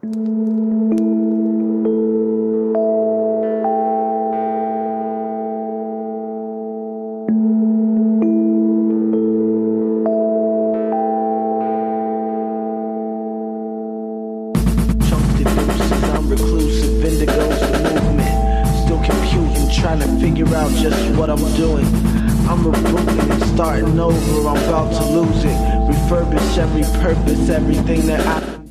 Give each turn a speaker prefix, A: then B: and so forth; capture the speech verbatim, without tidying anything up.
A: Reclusive, indigo's the movement. Still confused, trying to figure out just what I'm doing. I'm rebooting and starting over, I'm about to lose it. Refurbish every purpose, everything that I